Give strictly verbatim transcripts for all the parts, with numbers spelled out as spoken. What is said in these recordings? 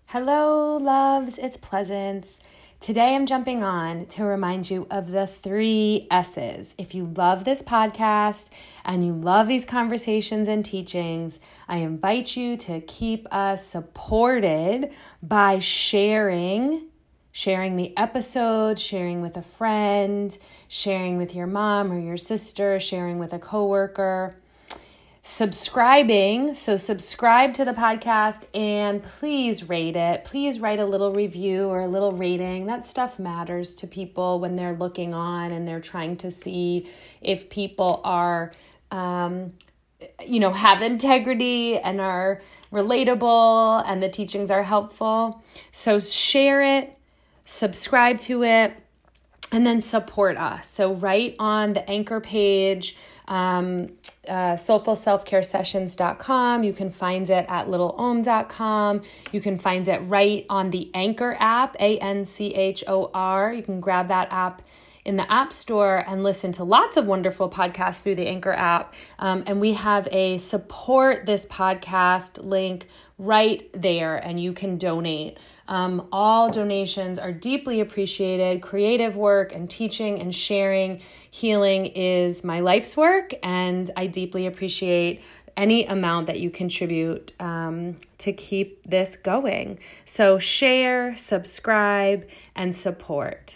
Hello, loves, it's Pleasance. Today I'm jumping on to remind you of the three S's. If you love this podcast and you love these conversations and teachings, I invite you to keep us supported by sharing, sharing the episode, sharing with a friend, sharing with your mom or your sister, sharing with a coworker. Subscribing, so subscribe to the podcast and please rate it. Please write a little review or a little rating. That stuff matters to people when they're looking on and they're trying to see if people are, um, you know, have integrity and are relatable and the teachings are helpful. So share it, subscribe to it, and then support us. So right on the Anchor page, um, uh, soulful self care sessions dot com. You can find it at little om dot com. You can find it right on the Anchor app, A N C H O R. You can grab that app in the App Store and listen to lots of wonderful podcasts through the Anchor app. Um, and we have a support this podcast link right there, and you can donate. Um, all donations are deeply appreciated. Creative work and teaching and sharing healing is my life's work, and I deeply appreciate any amount that you contribute um, to keep this going. So share, subscribe, and support.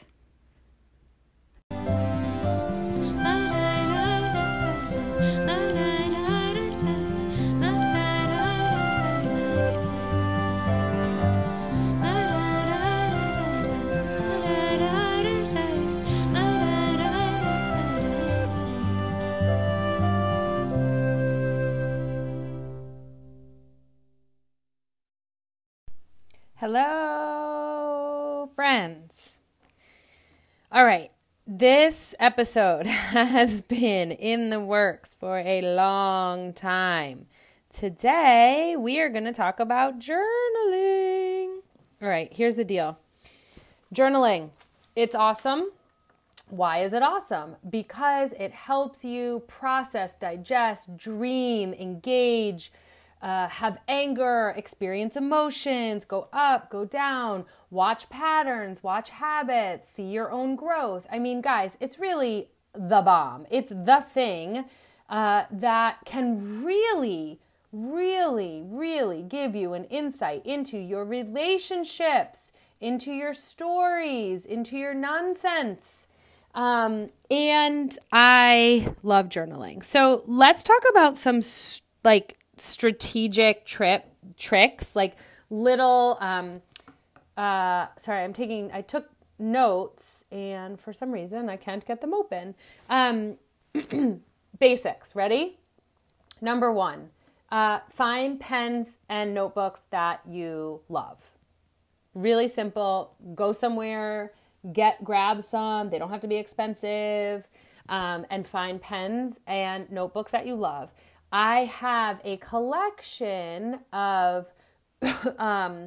Hello, friends. All right, this episode has been in the works for a long time. Today, we are going to talk about journaling. All right, here's the deal. Journaling, it's awesome. Why is it awesome? Because it helps you process, digest, dream, engage, Uh, have anger, experience emotions, go up, go down, watch patterns, watch habits, see your own growth. I mean, guys, it's really the bomb. It's the thing uh, that can really, really, really give you an insight into your relationships, into your stories, into your nonsense. Um, and I love journaling. So let's talk about some like strategic trip tricks, like little, um, uh, sorry, I'm taking, I took notes and for some reason I can't get them open. Um, basics, ready? Number one, uh, find pens and notebooks that you love. Really simple. Go somewhere, get, grab some. They don't have to be expensive. Um, and find pens and notebooks that you love. I have a collection of um,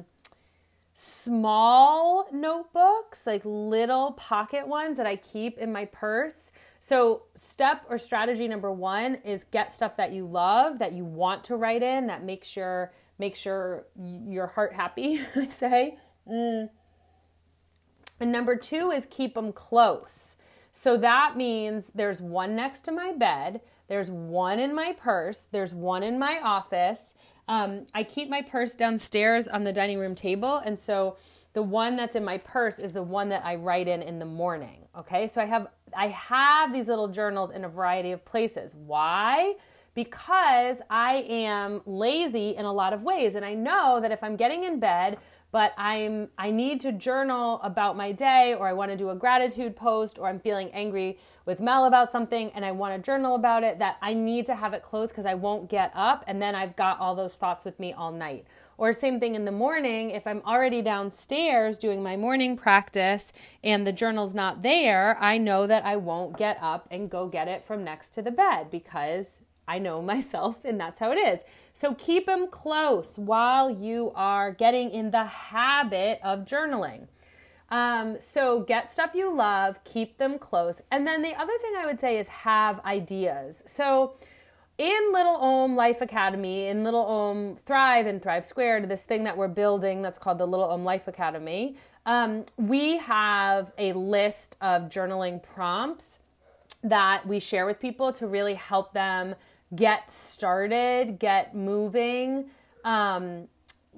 small notebooks, like little pocket ones that I keep in my purse. So step or strategy number one is get stuff that you love, that you want to write in, that makes your, makes your, your heart happy, I say. Mm. And number two is keep them close. So that means there's one next to my bed. There's one in my purse. There's one in my office. Um, I keep my purse downstairs on the dining room table. And so the one that's in my purse is the one that I write in in the morning. Okay. So I have, I have these little journals in a variety of places. Why? Because I am lazy in a lot of ways. And I know that if I'm getting in bed, but I'm, I need to journal about my day, or I want to do a gratitude post, or I'm feeling angry with Mel about something and I want to journal about it, that I need to have it closed because I won't get up and then I've got all those thoughts with me all night. Or same thing in the morning, if I'm already downstairs doing my morning practice and the journal's not there, I know that I won't get up and go get it from next to the bed because I know myself and that's how it is. So keep them close while you are getting in the habit of journaling. Um, so get stuff you love, keep them close. And then the other thing I would say is have ideas. So in Little Ohm Life Academy, in Little Ohm Thrive and Thrive Squared, this thing that we're building that's called the Little Ohm Life Academy, um, we have a list of journaling prompts that we share with people to really help them get started, get moving, um,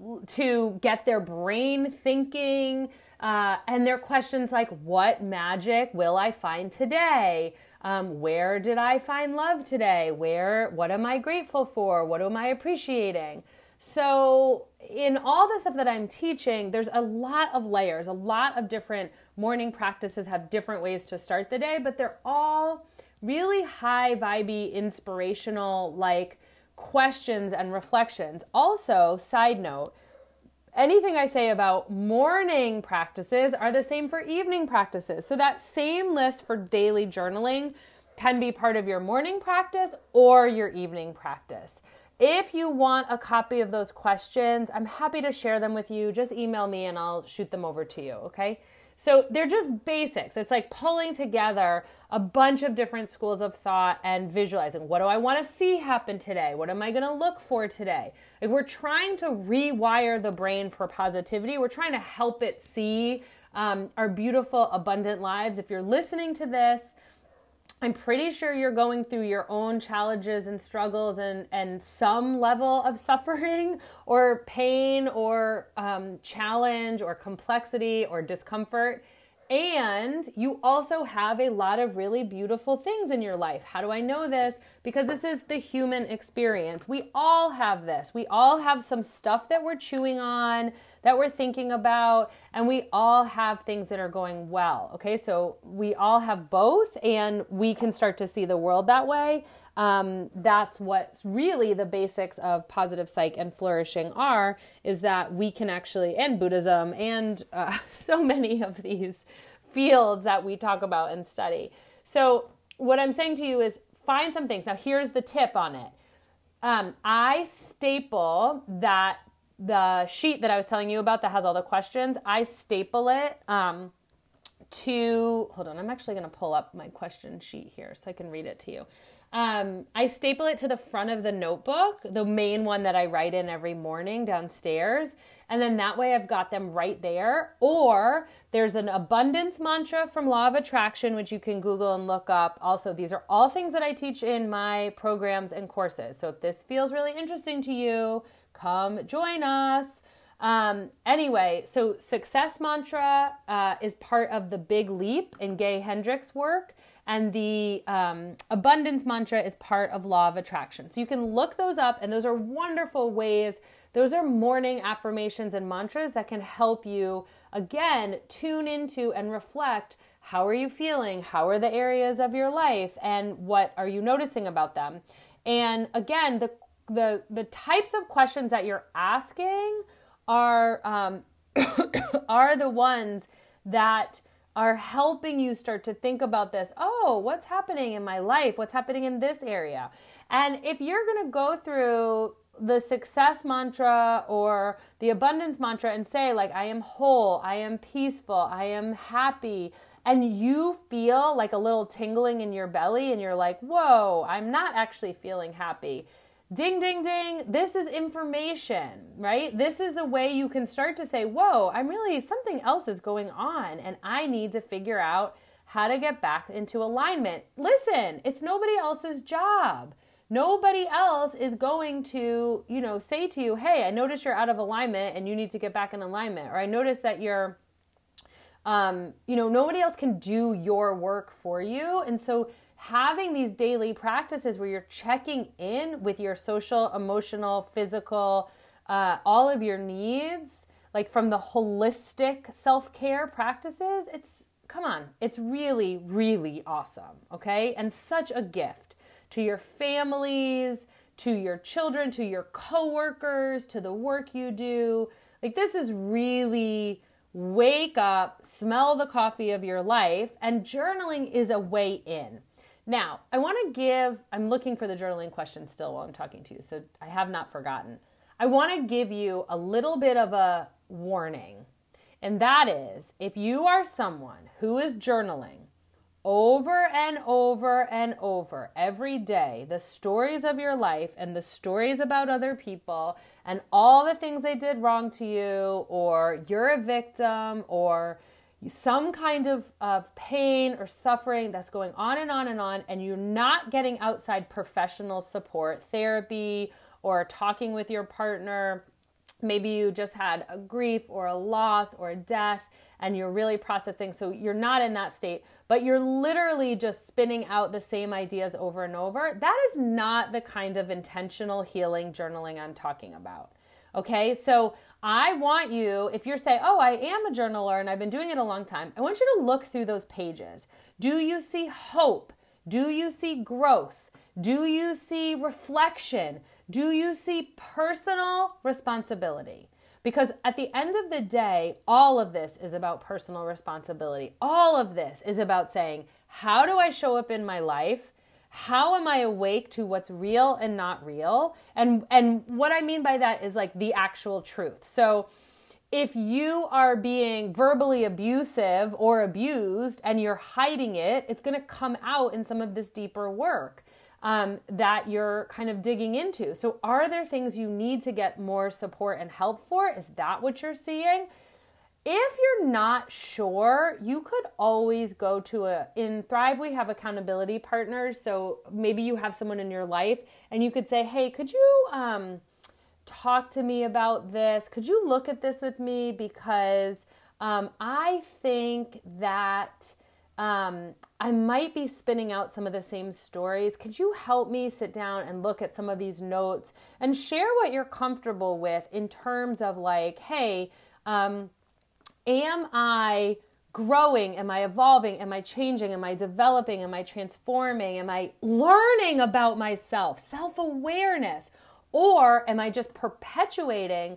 to get their brain thinking. Uh, and their questions like, what magic will I find today? Um, where did I find love today? Where, what am I grateful for? What am I appreciating? So in all the stuff that I'm teaching, there's a lot of layers, a lot of different morning practices have different ways to start the day, but they're all really high vibey, inspirational, like questions and reflections. Also, side note, anything I say about morning practices are the same for evening practices. So that same list for daily journaling can be part of your morning practice or your evening practice. If you want a copy of those questions, I'm happy to share them with you. Just email me and I'll shoot them over to you, okay? So they're just basics. It's like pulling together a bunch of different schools of thought and visualizing. What do I want to see happen today? What am I going to look for today? Like, we're trying to rewire the brain for positivity. We're trying to help it see um, our beautiful, abundant lives. If you're listening to this, I'm pretty sure you're going through your own challenges and struggles and, and some level of suffering or pain or um, challenge or complexity or discomfort. And you also have a lot of really beautiful things in your life. How do I know this? Because this is the human experience. We all have this. We all have some stuff that we're chewing on, that we're thinking about, and we all have things that are going well. Okay, so we all have both, and we can start to see the world that way. Um, that's what's really the basics of positive psych and flourishing are, is that we can actually, and Buddhism and uh, so many of these fields that we talk about and study. So what I'm saying to you is find some things. Now here's the tip on it. Um, I staple that the sheet that I was telling you about that has all the questions, I staple it um, to, hold on, I'm actually going to pull up my question sheet here so I can read it to you. Um, I staple it to the front of the notebook, the main one that I write in every morning downstairs. And then that way I've got them right there. Or there's an abundance mantra from Law of Attraction, which you can Google and look up. Also, these are all things that I teach in my programs and courses. So if this feels really interesting to you, come join us. Um, anyway, so success mantra uh, is part of the Big Leap in Gay Hendricks' work. And the um, abundance mantra is part of Law of Attraction. So you can look those up, and those are wonderful ways. Those are morning affirmations and mantras that can help you, again, tune into and reflect, how are you feeling? How are the areas of your life? And what are you noticing about them? And again, the the, the types of questions that you're asking are, um, are the ones that are helping you start to think about this. Oh, what's happening in my life? What's happening in this area? And if you're going to go through the success mantra or the abundance mantra and say, like, I am whole, I am peaceful, I am happy, and you feel like a little tingling in your belly and you're like, whoa, I'm not actually feeling happy. Ding, ding, ding. This is information, right? This is a way you can start to say, whoa, I'm really, something else is going on and I need to figure out how to get back into alignment. Listen, it's nobody else's job. Nobody else is going to, you know, say to you, hey, I notice you're out of alignment and you need to get back in alignment. Or I notice that you're, um, you know, nobody else can do your work for you. And so having these daily practices where you're checking in with your social, emotional, physical, uh, all of your needs, like from the holistic self-care practices, it's, come on, it's really, really awesome, okay? And such a gift to your families, to your children, to your coworkers, to the work you do. Like, this is really wake up, smell the coffee of your life, and journaling is a way in. Now, I want to give, I'm looking for the journaling question still while I'm talking to you, so I have not forgotten. I want to give you a little bit of a warning, and that is, if you are someone who is journaling over and over and over every day the stories of your life and the stories about other people and all the things they did wrong to you, or you're a victim, or some kind of, of pain or suffering that's going on and on and on, and you're not getting outside professional support, therapy, or talking with your partner. Maybe you just had a grief or a loss or a death and you're really processing. So you're not in that state, but you're literally just spinning out the same ideas over and over. That is not the kind of intentional healing journaling I'm talking about. Okay, so I want you, if you're saying, oh, I am a journaler and I've been doing it a long time, I want you to look through those pages. Do you see hope? Do you see growth? Do you see reflection? Do you see personal responsibility? Because at the end of the day, all of this is about personal responsibility. All of this is about saying, how do I show up in my life? How am I awake to what's real and not real? And and what I mean by that is like the actual truth. So if you are being verbally abusive or abused and you're hiding it, it's going to come out in some of this deeper work um, that you're kind of digging into. So are there things you need to get more support and help for? Is that what you're seeing? If you're not sure, you could always go to a, in Thrive, we have accountability partners. So maybe you have someone in your life and you could say, hey, could you um, talk to me about this? Could you look at this with me? Because um, I think that um, I might be spinning out some of the same stories. Could you help me sit down and look at some of these notes and share what you're comfortable with in terms of like, hey, um, am I growing? Am I evolving? Am I changing? Am I developing? Am I transforming? Am I learning about myself? Self-awareness? Or am I just perpetuating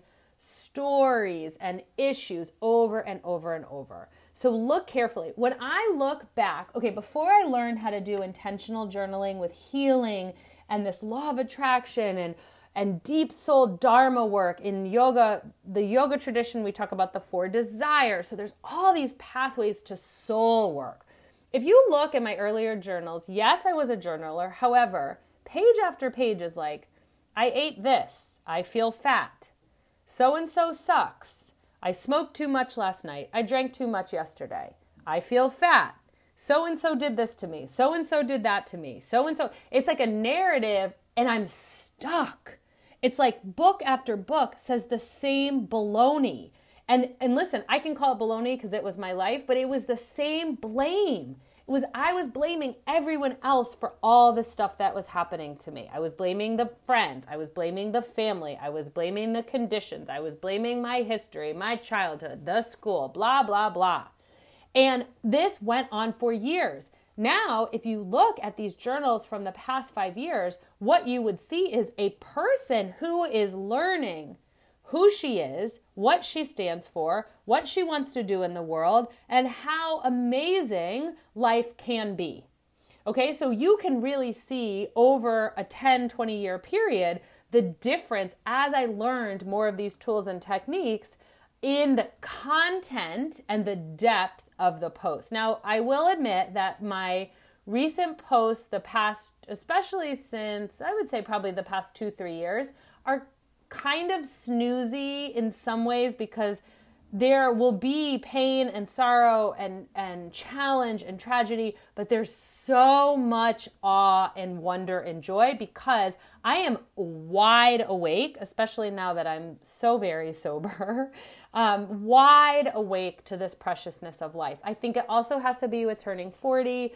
stories and issues over and over and over? So look carefully. When I look back, okay, before I learned how to do intentional journaling with healing and this law of attraction and and deep soul dharma work in yoga, the yoga tradition, we talk about the four desires. So there's all these pathways to soul work. If you look at my earlier journals, yes, I was a journaler. However, page after page is like, I ate this. I feel fat. So-and-so sucks. I smoked too much last night. I drank too much yesterday. I feel fat. So-and-so did this to me. So-and-so did that to me. So-and-so. It's like a narrative and I'm stuck. It's like book after book says the same baloney. And and listen, I can call it baloney because it was my life, but it was the same blame. It was I was blaming everyone else for all the stuff that was happening to me. I was blaming the friends. I was blaming the family. I was blaming the conditions. I was blaming my history, my childhood, the school, blah, blah, blah. And this went on for years. Now, if you look at these journals from the past five years, what you would see is a person who is learning who she is, what she stands for, what she wants to do in the world, and how amazing life can be. Okay, so you can really see over a ten, twenty year period, the difference as I learned more of these tools and techniques in the content and the depth of the post. Now, I will admit that my recent posts, the past, especially since, I would say probably the past two, three years, are kind of snoozy in some ways because there will be pain and sorrow and, and challenge and tragedy, but there's so much awe and wonder and joy because I am wide awake, especially now that I'm so very sober, um, wide awake to this preciousness of life. I think it also has to be with turning forty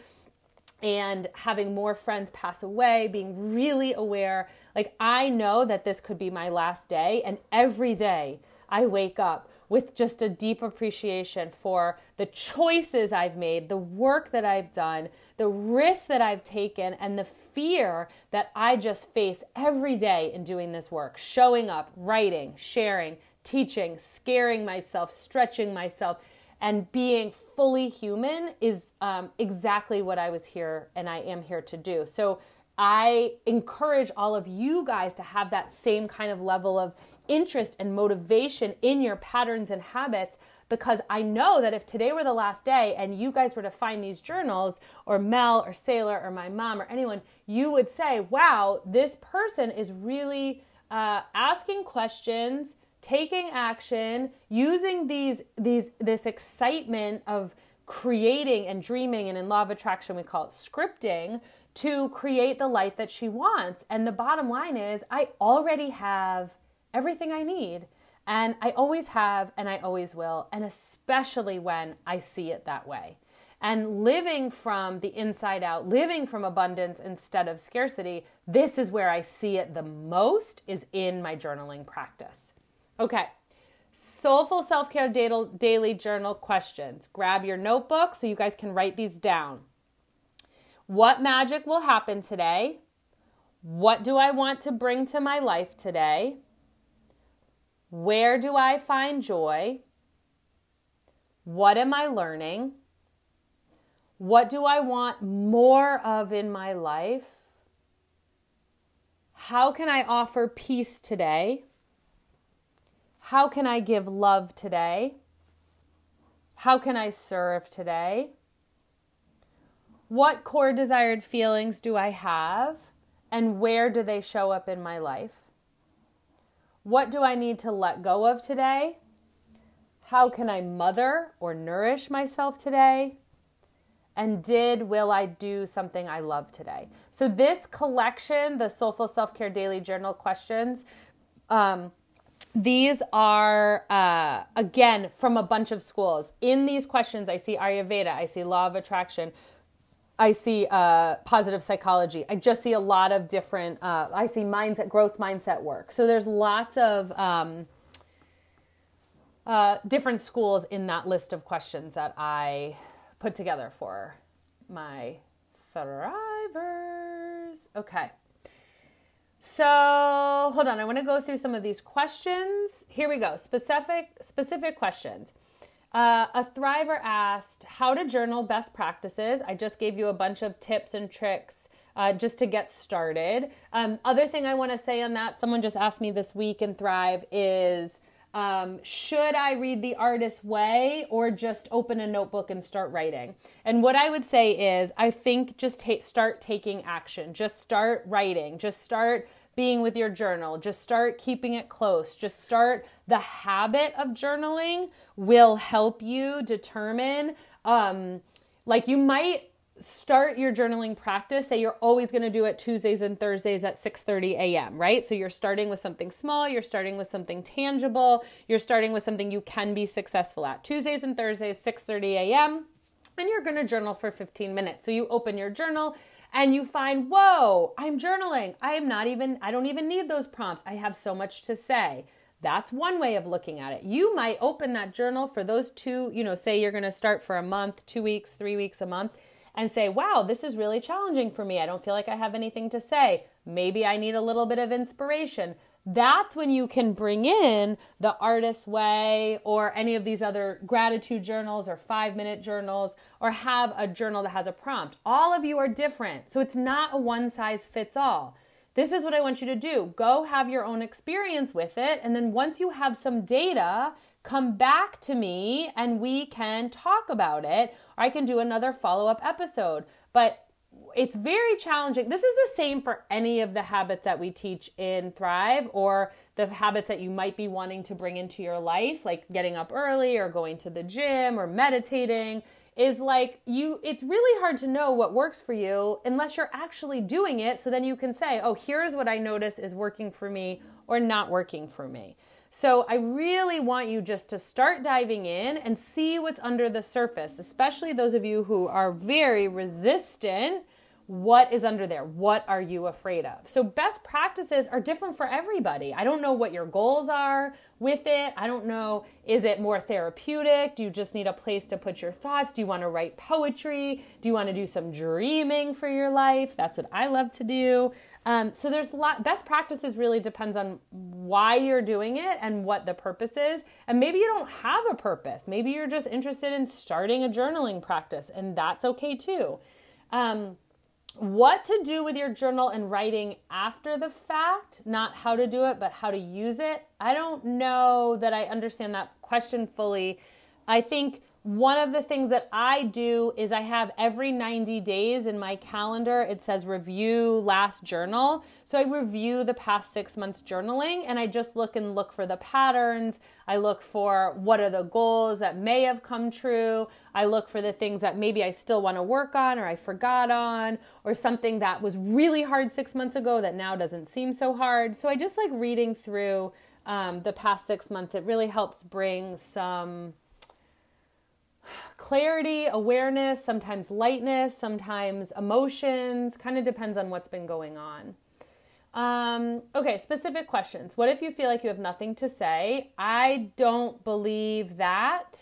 and having more friends pass away, being really aware. Like I know that this could be my last day, and every day I wake up with just a deep appreciation for the choices I've made, the work that I've done, the risks that I've taken, and the fear that I just face every day in doing this work, showing up, writing, sharing, teaching, scaring myself, stretching myself, and being fully human is um, exactly what I was here and I am here to do. So I encourage all of you guys to have that same kind of level of interest and motivation in your patterns and habits, because I know that if today were the last day and you guys were to find these journals, or Mel or Sailor or my mom or anyone, you would say, wow, this person is really uh, asking questions, taking action, using these these this excitement of creating and dreaming, and in Law of Attraction we call it scripting, to create the life that she wants. And the bottom line is, I already have everything I need, and I always have, and I always will, and especially when I see it that way. And living from the inside out, living from abundance instead of scarcity, this is where I see it the most, is in my journaling practice. Okay, Soulful Self-Care Daily Journal questions. Grab your notebook so you guys can write these down. What magic will happen today? What do I want to bring to my life today? Where do I find joy? What am I learning? What do I want more of in my life? How can I offer peace today? How can I give love today? How can I serve today? What core desired feelings do I have, and where do they show up in my life? What do I need to let go of today? How can I mother or nourish myself today? And did, will I do something I love today? So this collection, the Soulful Self-Care Daily Journal questions, um, these are, uh, again, from a bunch of schools. In these questions, I see Ayurveda, I see Law of Attraction, I see uh, positive psychology. I just see a lot of different, uh, I see mindset, growth mindset work. So there's lots of um, uh, different schools in that list of questions that I put together for my Thrivers. Okay. So hold on. I want to go through some of these questions. Here we go. Specific, specific questions. Uh, a Thriver asked how to journal best practices. I just gave you a bunch of tips and tricks uh, just to get started. Um, other thing I want to say on that, someone just asked me this week in Thrive is, um, should I read The Artist's Way or just open a notebook and start writing? And what I would say is, I think just ta- start taking action. Just start writing. Just start being with your journal. Just start keeping it close. Just start. The habit of journaling will help you determine, um, like you might start your journaling practice. Say you're always going to do it Tuesdays and Thursdays at six thirty a.m., right? So you're starting with something small. You're starting with something tangible. You're starting with something you can be successful at. Tuesdays and Thursdays, six thirty a.m., and you're going to journal for fifteen minutes. So you open your journal and you find, whoa, I'm journaling. I am not even, I don't even need those prompts. I have so much to say. That's one way of looking at it. You might open that journal for those two, you know, say you're going to start for a month, two weeks, three weeks, a month, and say, wow, this is really challenging for me. I don't feel like I have anything to say. Maybe I need a little bit of inspiration. That's when you can bring in The Artist's Way or any of these other gratitude journals or five-minute journals, or have a journal that has a prompt. All of you are different, so it's not a one-size-fits-all. This is what I want you to do. Go have your own experience with it, and then once you have some data, come back to me and we can talk about it, or I can do another follow-up episode. But it's very challenging. This is the same for any of the habits that we teach in Thrive, or the habits that you might be wanting to bring into your life, like getting up early or going to the gym or meditating, is like you, it's really hard to know what works for you unless you're actually doing it. So then you can say, oh, here's what I notice is working for me or not working for me. So I really want you just to start diving in and see what's under the surface, especially those of you who are very resistant. What is under there? What are you afraid of? So best practices are different for everybody. I don't know what your goals are with it. I don't know, is it more therapeutic? Do you just need a place to put your thoughts? Do you want to write poetry? Do you want to do some dreaming for your life? That's what I love to do. Um, so there's a lot, best practices really depends on why you're doing it and what the purpose is. And maybe you don't have a purpose. Maybe you're just interested in starting a journaling practice, and that's okay too. Um, what to do with your journal and writing after the fact, not how to do it, but how to use it. I don't know that I understand that question fully. I think one of the things that I do is I have every ninety days in my calendar, it says review last journal. So I review the past six months journaling and I just look and look for the patterns. I look for what are the goals that may have come true. I look for the things that maybe I still want to work on or I forgot on, or something that was really hard six months ago that now doesn't seem so hard. So I just like reading through um, the past six months. It really helps bring some clarity, awareness, sometimes lightness, sometimes emotions, kind of depends on what's been going on. Um, okay, specific questions. What if you feel like you have nothing to say? I don't believe that.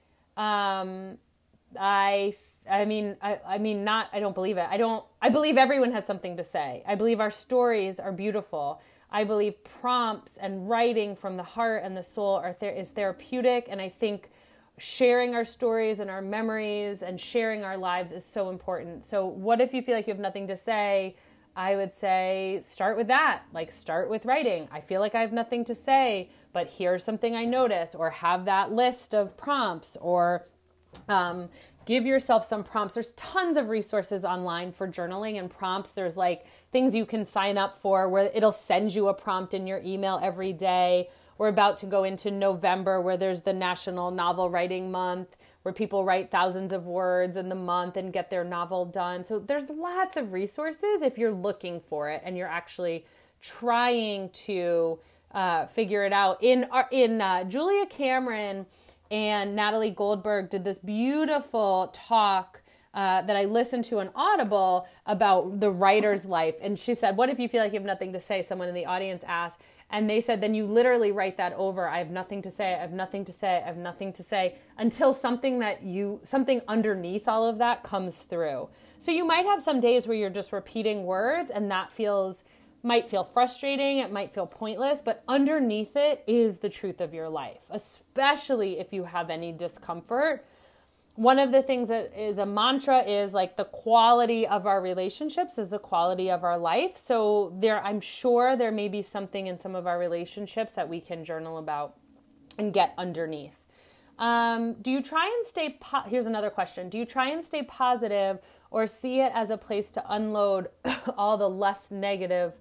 Um, I, I mean, I, I mean, not, I don't believe it. I don't, I believe everyone has something to say. I believe our stories are beautiful. I believe prompts and writing from the heart and the soul are th- is therapeutic. And I think sharing our stories and our memories and sharing our lives is so important. So what if you feel like you have nothing to say? I would say start with that. Like start with writing. I feel like I have nothing to say, but here's something I noticed, or have that list of prompts, or um, give yourself some prompts. There's tons of resources online for journaling and prompts. There's like things you can sign up for where it'll send you a prompt in your email every day. We're about to go into November where there's the National Novel Writing Month where people write thousands of words in the month and get their novel done. So there's lots of resources if you're looking for it and you're actually trying to uh, figure it out. In, in uh, Julia Cameron and Natalie Goldberg did this beautiful talk uh, that I listened to on Audible about the writer's life. And she said, what if you feel like you have nothing to say? Someone in the audience asked. And they said, then you literally write that over. I have nothing to say. I have nothing to say. I have nothing to say, until something that you, something underneath all of that comes through. So you might have some days where you're just repeating words and that feels, might feel frustrating. It might feel pointless, but underneath it is the truth of your life, especially if you have any discomfort. One of the things that is a mantra is like the quality of our relationships is the quality of our life. So there, I'm sure there may be something in some of our relationships that we can journal about and get underneath. Um, do you try and stay, po- here's another question. Do you try and stay positive or see it as a place to unload all the less negative?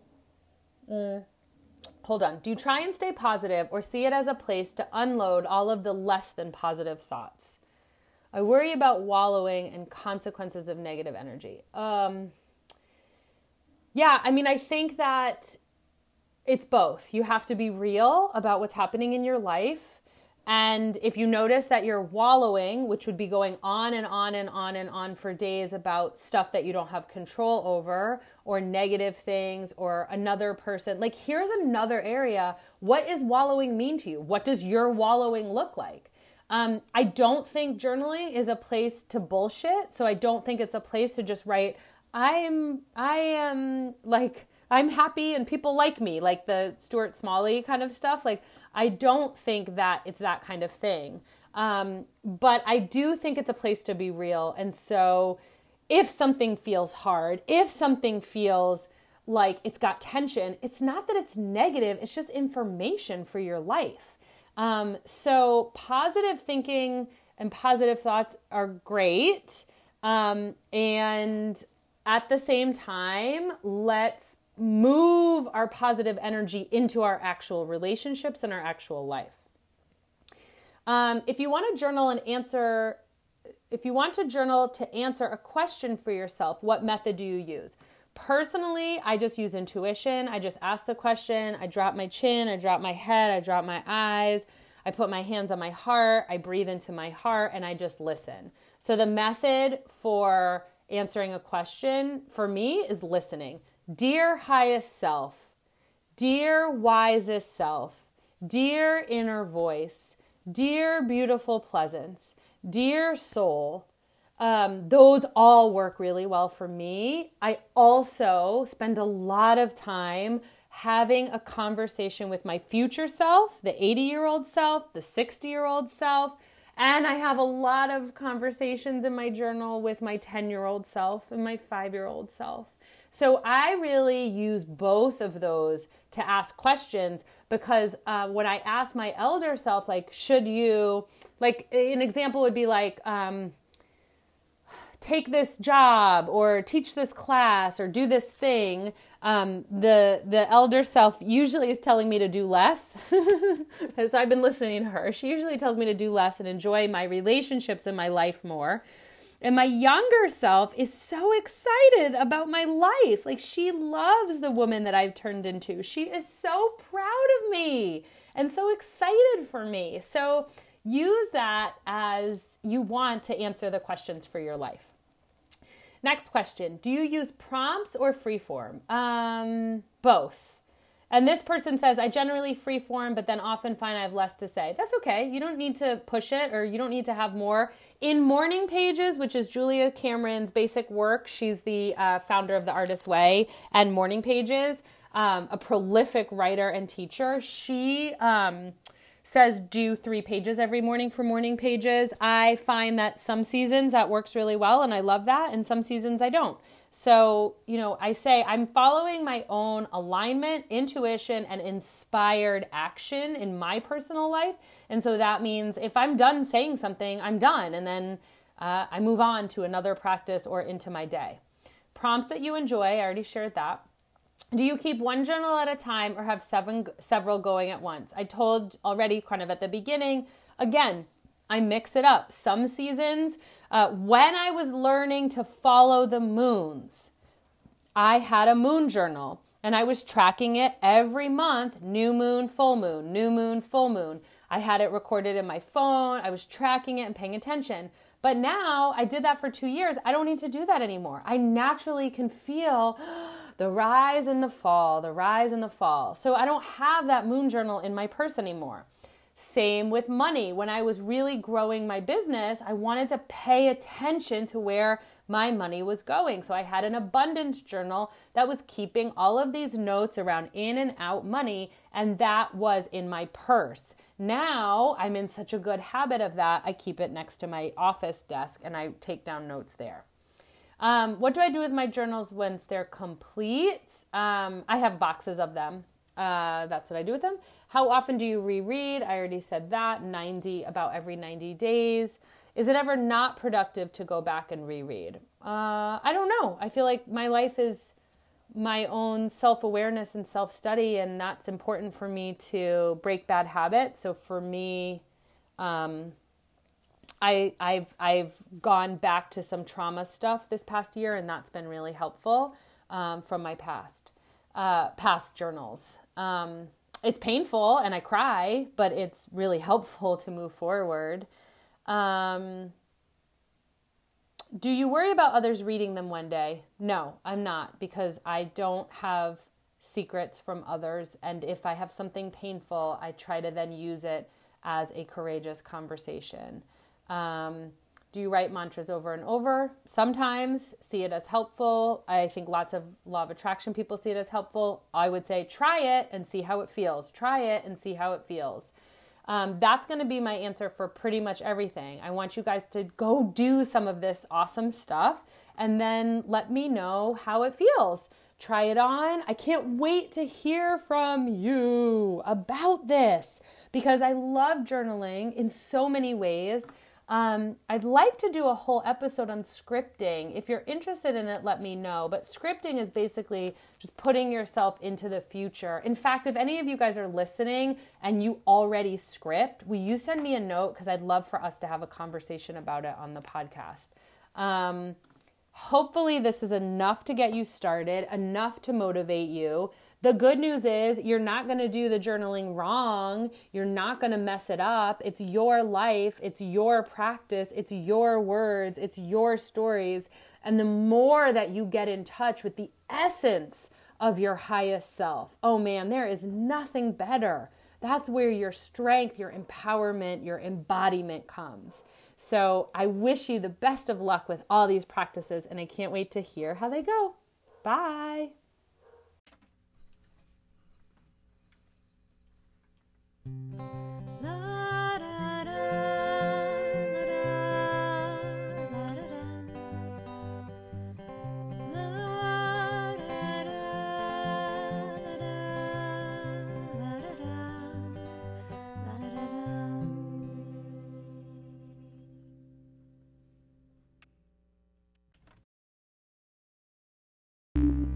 Mm. Hold on. Do you try and stay positive or see it as a place to unload all of the less than positive thoughts? I worry about wallowing and consequences of negative energy. Um, yeah, I mean, I think that it's both. You have to be real about what's happening in your life. And if you notice that you're wallowing, which would be going on and on and on and on for days about stuff that you don't have control over, or negative things, or another person, like here's another area. What does wallowing mean to you? What does your wallowing look like? Um, I don't think journaling is a place to bullshit. So I don't think it's a place to just write, I am, I am like, I'm happy and people like me, like the Stuart Smalley kind of stuff. Like, I don't think that it's that kind of thing. Um, but I do think it's a place to be real. And so if something feels hard, if something feels like it's got tension, it's not that it's negative. It's just information for your life. Um, so positive thinking and positive thoughts are great. Um, and at the same time, let's move our positive energy into our actual relationships and our actual life. Um, if you want to journal and answer, if you want to journal to answer a question for yourself, what method do you use? Personally, I just use intuition. I just ask the question. I drop my chin. I drop my head. I drop my eyes. I put my hands on my heart. I breathe into my heart and I just listen. So the method for answering a question for me is listening. Dear highest self, dear wisest self, dear inner voice, dear beautiful presence, dear soul. Um, those all work really well for me. I also spend a lot of time having a conversation with my future self, the eighty-year-old self, the sixty-year-old self, And I have a lot of conversations in my journal with my ten-year-old self and my five-year-old self. So I really use both of those to ask questions, because uh, when I ask my elder self, like, should you, like, an example would be like, um, take this job or teach this class or do this thing. Um, the the elder self usually is telling me to do less. So I've been listening to her. She usually tells me to do less and enjoy my relationships and my life more. And my younger self is so excited about my life. Like, she loves the woman that I've turned into. She is so proud of me and so excited for me. So use that as you want to answer the questions for your life. Next question. Do you use prompts or freeform? Um, both. And this person says, I generally freeform, but then often find I have less to say. That's okay. You don't need to push it, or you don't need to have more. In Morning Pages, which is Julia Cameron's basic work, she's the uh, founder of The Artist's Way and Morning Pages, um, a prolific writer and teacher. She um, says do three pages every morning for Morning Pages. I find that some seasons that works really well, and I love that, and some seasons I don't. So, you know, I say I'm following my own alignment, intuition, and inspired action in my personal life. And so that means if I'm done saying something, I'm done. And then uh, I move on to another practice or into my day. Prompts that you enjoy, I already shared that. Do you keep one journal at a time or have seven, several going at once? I told already kind of at the beginning, again, I mix it up. Some seasons, uh, when I was learning to follow the moons, I had a moon journal and I was tracking it every month, new moon, full moon, new moon, full moon. I had it recorded in my phone. I was tracking it and paying attention. But now I did that for two years. I don't need to do that anymore. I naturally can feel the rise and the fall, the rise and the fall. So I don't have that moon journal in my purse anymore. Same with money. When I was really growing my business, I wanted to pay attention to where my money was going. So I had an abundance journal that was keeping all of these notes around in and out money, and that was in my purse. Now I'm in such a good habit of that. I keep it next to my office desk and I take down notes there. Um, what do I do with my journals once they're complete? Um, I have boxes of them. Uh, that's what I do with them. How often do you reread? I already said that, ninety, about every ninety days. Is it ever not productive to go back and reread? Uh, I don't know. I feel like my life is my own self-awareness and self-study, and that's important for me to break bad habits. So for me, um, I, I've I've gone back to some trauma stuff this past year, and that's been really helpful um, from my past uh, past journals. Um, it's painful, and I cry, but it's really helpful to move forward. Um, do you worry about others reading them one day? No, I'm not, because I don't have secrets from others, and if I have something painful, I try to then use it as a courageous conversation. Um, do you write mantras over and over? Sometimes. See it as helpful. I think lots of law of attraction people see it as helpful. I would say try it and see how it feels. Try it and see how it feels. Um, that's going to be my answer for pretty much everything. I want you guys to go do some of this awesome stuff and then let me know how it feels. Try it on. I can't wait to hear from you about this because I love journaling in so many ways. Um, I'd like to do a whole episode on scripting. If you're interested in it, let me know. But scripting is basically just putting yourself into the future. In fact, if any of you guys are listening and you already script, will you send me a note? Because I'd love for us to have a conversation about it on the podcast. Um, hopefully this is enough to get you started, enough to motivate you. The good news is you're not going to do the journaling wrong. You're not going to mess it up. It's your life. It's your practice. It's your words. It's your stories. And the more that you get in touch with the essence of your highest self, oh man, there is nothing better. That's where your strength, your empowerment, your embodiment comes. So I wish you the best of luck with all these practices, and I can't wait to hear how they go. Bye. La, da, da.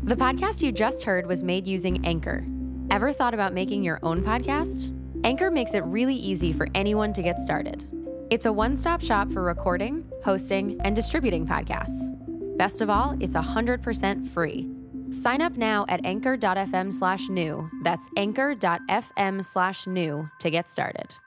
The podcast you just heard was made using Anchor. Ever thought about making your own podcast? Anchor makes it really easy for anyone to get started. It's a one-stop shop for recording, hosting, and distributing podcasts. Best of all, it's one hundred percent free. Sign up now at anchor.fm slash new. That's anchor.fm slash new to get started.